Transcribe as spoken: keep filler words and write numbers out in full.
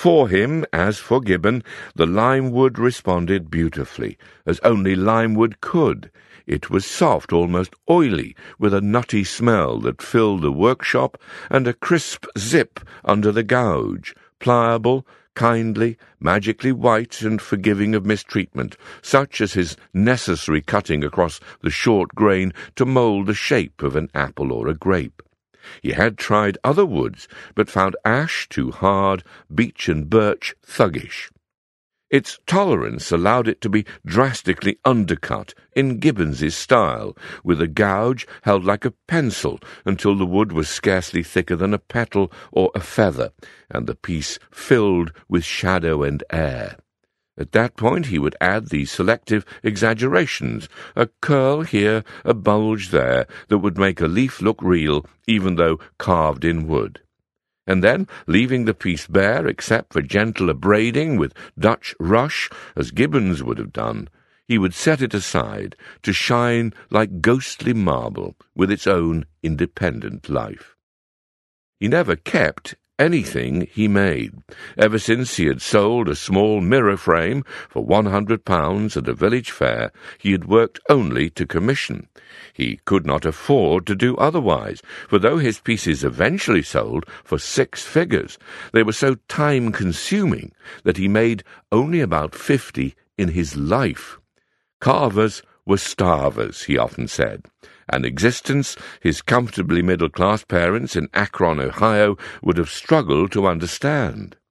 For him, as for Gibbon, the limewood responded beautifully, as only limewood could. It was soft, almost oily, with a nutty smell that filled the workshop, and a crisp zip under the gouge, pliable, kindly, magically white and forgiving of mistreatment, such as his necessary cutting across the short grain to mould the shape of an apple or a grape. He had tried other woods, but found ash too hard, beech and birch thuggish. Its tolerance allowed it to be drastically undercut in Gibbons's style, with a gouge held like a pencil until the wood was scarcely thicker than a petal or a feather, and the piece filled with shadow and air. At that point he would add the selective exaggerations, a curl here, a bulge there, that would make a leaf look real, even though carved in wood. And then, leaving the piece bare except for gentler braiding with Dutch rush, as Gibbons would have done, he would set it aside to shine like ghostly marble with its own independent life. He never kept anything he made. Ever since he had sold a small mirror frame for one hundred pounds at a village fair, he had worked only to commission. He could not afford to do otherwise, for though his pieces eventually sold for six figures, they were so time-consuming that he made only about fifty in his life. Carvers were starvers, he often said, an existence his comfortably middle-class parents in Akron, Ohio, would have struggled to understand.